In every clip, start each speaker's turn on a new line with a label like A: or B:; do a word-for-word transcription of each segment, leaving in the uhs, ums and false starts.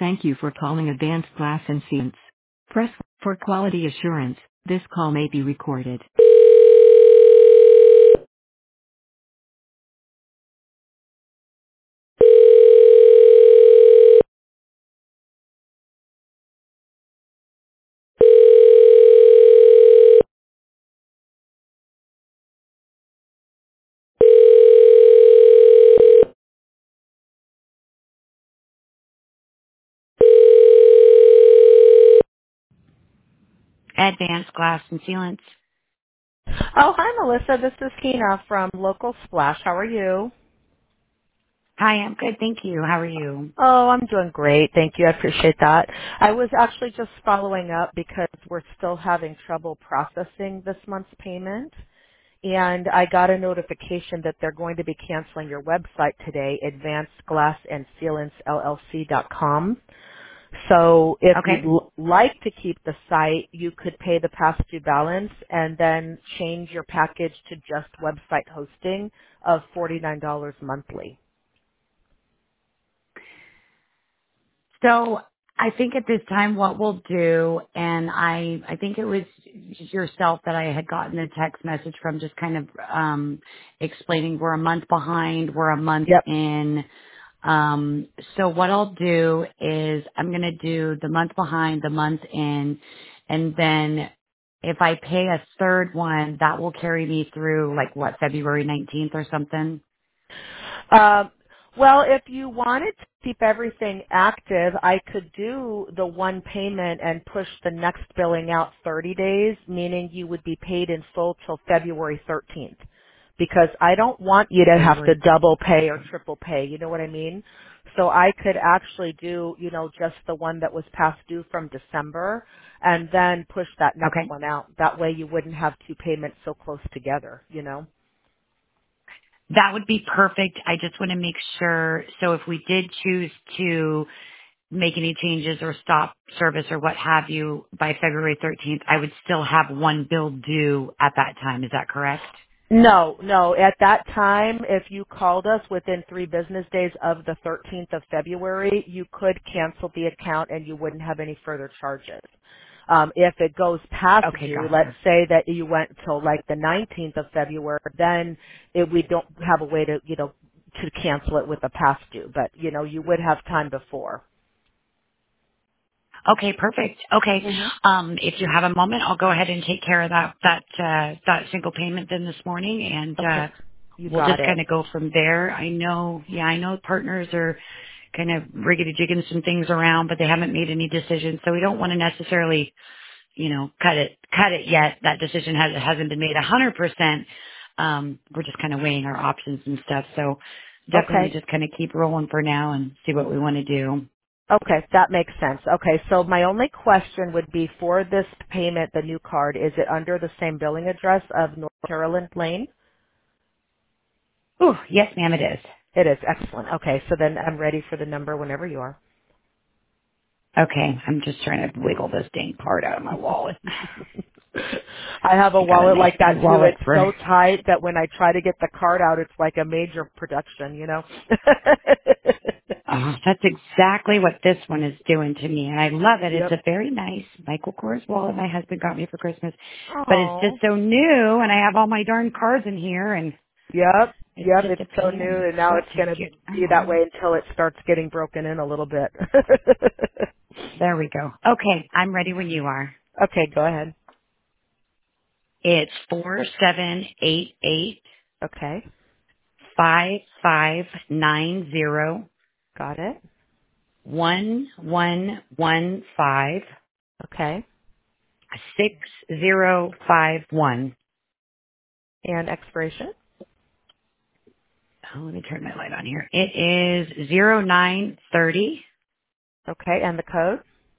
A: Thank you for calling Advanced Glass and Sealants. Press one for quality assurance. This call may be recorded. Advanced Glass and Sealants.
B: Oh, hi, Melissa. This is Kina from Local Splash. How are you?
A: Hi, I'm good. Thank you. How are you?
B: Oh, I'm doing great. Thank you. I appreciate that. I was actually just following up because we're still having trouble processing this month's payment. And I got a notification that they're going to be canceling your website today, advanced glass and sealants L L C dot com. So if you'd
A: Okay.
B: l- like to keep the site, you could pay the past due balance and then change your package to just website hosting of forty-nine dollars monthly.
A: So I think at this time what we'll do, and I, I think it was yourself that I had gotten a text message from just kind of, um, explaining we're a month behind, we're a month
B: Yep.
A: in. Um, so what I'll do is I'm going to do the month behind, the month in, and then if I pay a third one, that will carry me through like what, February nineteenth or something?
B: Um, well, if you wanted to keep everything active, I could do the one payment and push the next billing out thirty days, meaning you would be paid in full till February thirteenth. Because I don't want you to have to
A: February.
B: double pay or triple pay, you know what I mean? So I could actually do, you know, just the one that was past due from December and then push that next
A: Okay.
B: one out. That way you wouldn't have two payments so close together, you know?
A: That would be perfect. I just want to make sure. So if we did choose to make any changes or stop service or what have you by February thirteenth, I would still have one bill due at that time. Is that correct?
B: No, no. At that time, if you called us within three business days of the thirteenth of February, you could cancel the account and you wouldn't have any further charges. Um, if it goes past
A: Okay,
B: due, let's
A: gotcha.
B: say that you went till like the nineteenth of February, then it, we don't have a way to, you know, to cancel it with a past due. But, you know, you would have time before.
A: Okay, perfect. Okay.
B: hmm
A: Um, if you have a moment, I'll go ahead and take care of that that uh, that single payment then this morning, and uh,
B: Okay. You
A: we'll
B: got
A: just
B: it.
A: kind of go from there. I know, yeah, I know partners are kind of riggedy jigging some things around, but they haven't made any decisions, so we don't want to necessarily, you know, cut it cut it yet. That decision has hasn't been made a hundred percent. Um, we're just kind of weighing our options and stuff. So definitely
B: Okay.
A: just kind of keep rolling for now and see what we want to do.
B: Okay, that makes sense. Okay, so my only question would be for this payment, the new card, is it under the same billing address of North Carolyn Lane?
A: Ooh, yes, ma'am, it is.
B: It is. Excellent. Okay, so then I'm ready for the number whenever you are.
A: Okay, I'm just trying to wiggle this dang part out of my wallet.
B: I have a
A: I got a
B: wallet
A: nice
B: like
A: big
B: that too.
A: wallet
B: It's
A: for.
B: so tight that when I try to get the card out, it's like a major production, you know?
A: Oh, that's exactly what this one is doing to me, and I love it. It's
B: Yep.
A: a very nice Michael Kors wallet my husband got me for Christmas, but it's just
B: Oh.
A: so new, and I have all my darn cards in here, and
B: Yep.
A: it's
B: Yep.
A: just
B: It's
A: a
B: so
A: pain in
B: new
A: the
B: and now
A: butt
B: it's
A: to
B: going to
A: get
B: be that
A: out.
B: way until it starts getting broken in a little bit.
A: There we go. Okay, I'm ready when you are.
B: Okay, go ahead.
A: It's four seven eight eight
B: Okay,
A: five five nine zero
B: got it.
A: one one one five
B: Okay.
A: six zero five one.
B: And expiration?
A: Oh, let me turn my light on here. It is zero nine thirty
B: Okay, and the code?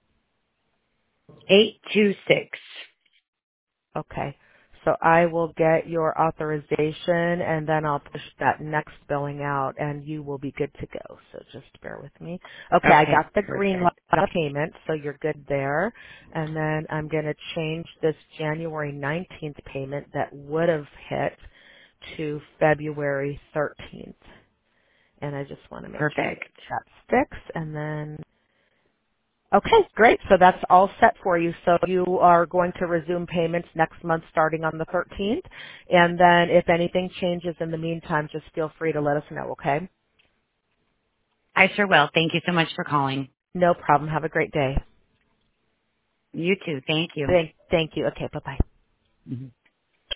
A: eight two six.
B: Okay. So I will get your authorization and then I'll push that next billing out and you will be good to go. So just bear with me. Okay, I
A: Okay,
B: got the green light
A: perfect.
B: on payment, so you're good there. And then I'm going to change this January nineteenth payment that would have hit to February thirteenth. And I just want to make sure
A: Perfect.
B: that sticks and then Okay, great. So that's all set for you. So you are going to resume payments next month starting on the thirteenth. And then if anything changes in the meantime, just feel free to let us know, okay?
A: I sure will. Thank you so much for calling.
B: No problem. Have a great day.
A: You too. Thank you.
B: Thank, thank you. Okay, bye-bye.
A: Mhm.